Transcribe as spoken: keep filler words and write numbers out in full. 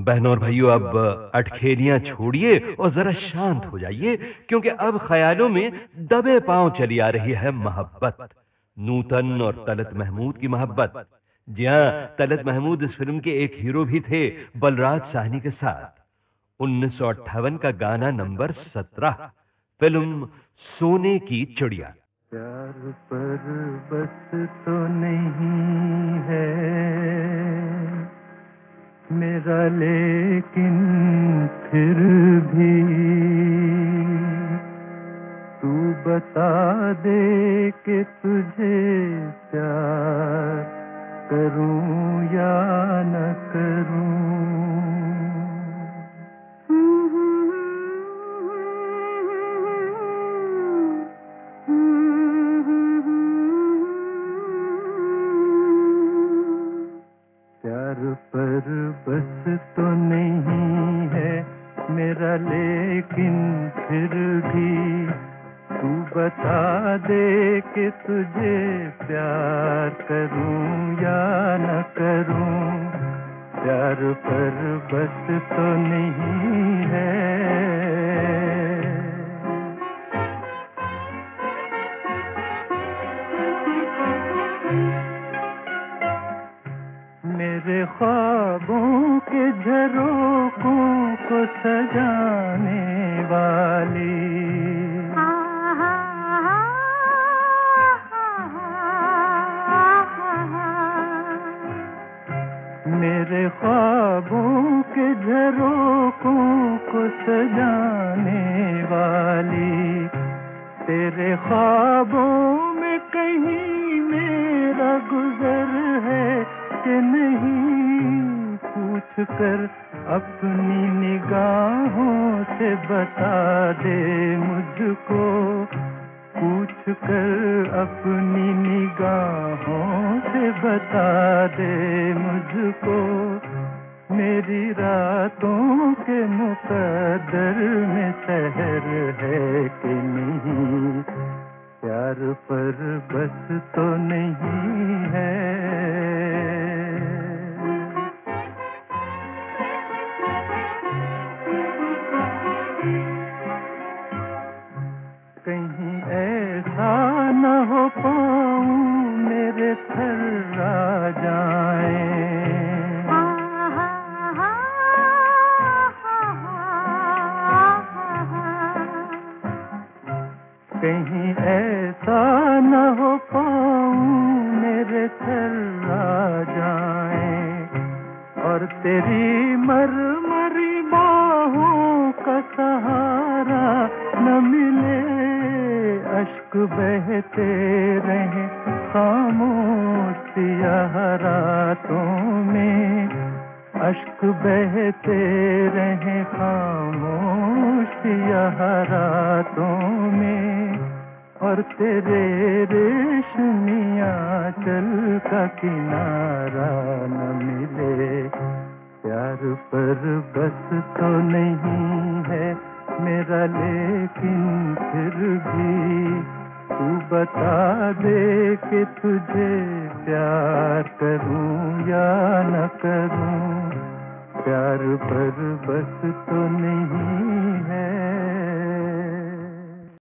बहनों और भाइयों, अब अटखेलियां छोड़िए और जरा शांत हो जाइए, क्योंकि अब ख्यालों में दबे पांव चली आ रही है मोहब्बत, नूतन और तलत महमूद की मोहब्बत। जी हां, तलत महमूद इस फिल्म के एक हीरो भी थे, बलराज साहनी के साथ। उन्नीस सौ अट्ठावन का गाना नंबर सत्रह, फिल्म सोने की चिड़िया। प्यार पर बस तो नहीं है मेरा, लेकिन फिर भी तू बता दे कि तुझे प्यार करूं या न करूं। प्यार पर बस तो नहीं है मेरा, लेकिन फिर भी तू बता दे कि तुझे प्यार करूं या न करूं। प्यार पर बस तो नहीं है। मेरे ख्वाबों के झरोखों को सजाने वाली, मेरे ख्वाबों के झरोखों को सजाने वाली, तेरे ख्वाबों में कहीं मेरा गुजर है कि नहीं, पूछ कर अपनी निगाहों से बता दे मुझको, पूछ कर अपनी निगाहों से बता दे मुझको। मेरी रातों के मुकद्दर में सहर है कि नहीं, प्यार पर बस तो नहीं है। कहीं ऐसा न हो पाऊं मेरे थर्रा जाए, कहीं ऐसा न हो पाऊं मेरे थर्रा जाए, और तेरी मरमरी बाहों का सहारा न मिले, अश्क बहते रहे खामोश सियाह रातों में, अश्क बहते रहे खामोश सियाह रातों में, और तेरे रेशमिया चल का किनारा न मिले। प्यार पर बस तो नहीं है मेरा, लेकिन फिर भी तू बता दे कि तुझे प्यार करूं या न करूं। प्यार पर बस तो नहीं